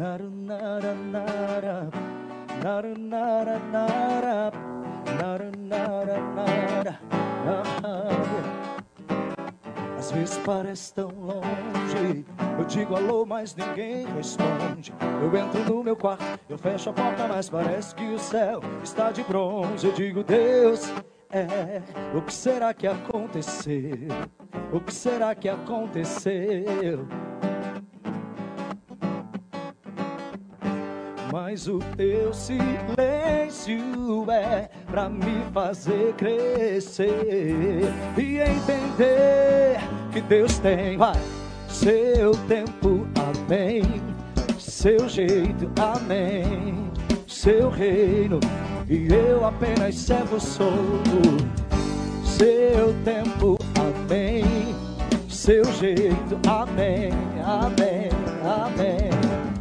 Nara, nara, nara. Nara, nara, nara. Nara, nara, nara. Às vezes parece tão longe. Eu digo alô, mas ninguém responde. Eu entro no meu quarto, eu fecho a porta, mas parece que o céu está de bronze. Eu digo, Deus, o que será que aconteceu? O que será que aconteceu? Mas o teu silêncio é pra me fazer crescer e entender que Deus tem, seu tempo, amém, seu jeito, amém, seu reino, e eu apenas servo sou. Seu tempo, amém, seu jeito, amém, amém, amém.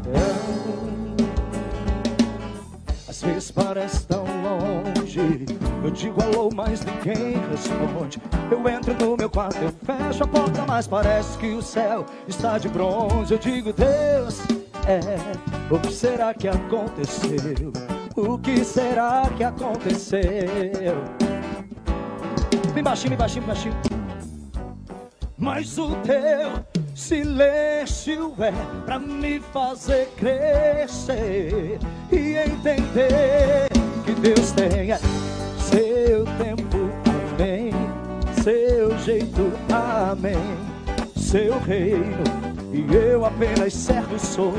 Às vezes parece tão longe. Eu digo alô, mas ninguém responde. Eu entro no meu quarto, eu fecho a porta, mas parece que o céu está de bronze. Eu digo, Deus, o que será que aconteceu? O que será que aconteceu? Bem baixinho, bem baixinho, bem baixinho. Mas o teu silêncio é pra me fazer crescer e entender que Deus tem seu tempo, amém, seu jeito, amém, seu reino, e eu apenas servo sou.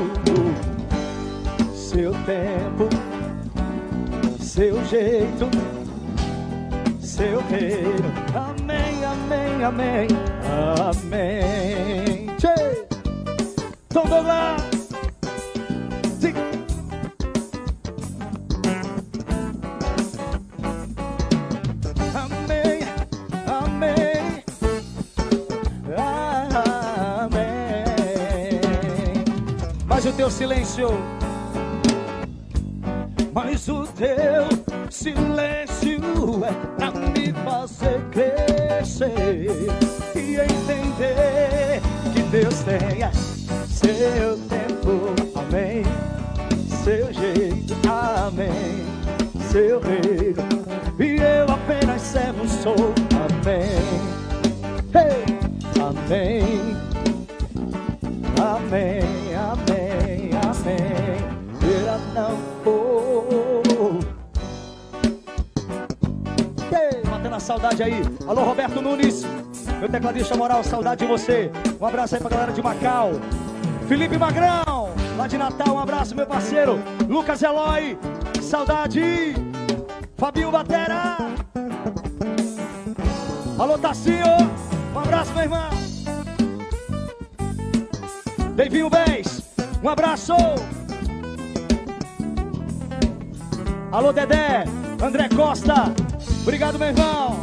Seu tempo, seu jeito, seu reino, amém, amém, amém, amém. Tchê! Tom Douglas! Sim. Amém, amém, amém. Mas o teu silêncio, mas o teu silêncio é pra me fazer crescer e entender que Deus tem seu tempo, amém, seu jeito, amém, seu reino, e eu apenas servo sou, amém, hey, amém, amém, amém, amém. Era não matando a saudade aí. Alô, Roberto Nunes, meu tecladista moral, saudade de você. Um abraço aí pra galera de Macau. Felipe Magrão, lá de Natal, um abraço, meu parceiro. Lucas Eloy, saudade. Fabinho Batera. Alô, Tacinho, um abraço, meu irmão. Davinho Bez, um abraço. Alô, Dedé, André Costa, obrigado, meu irmão.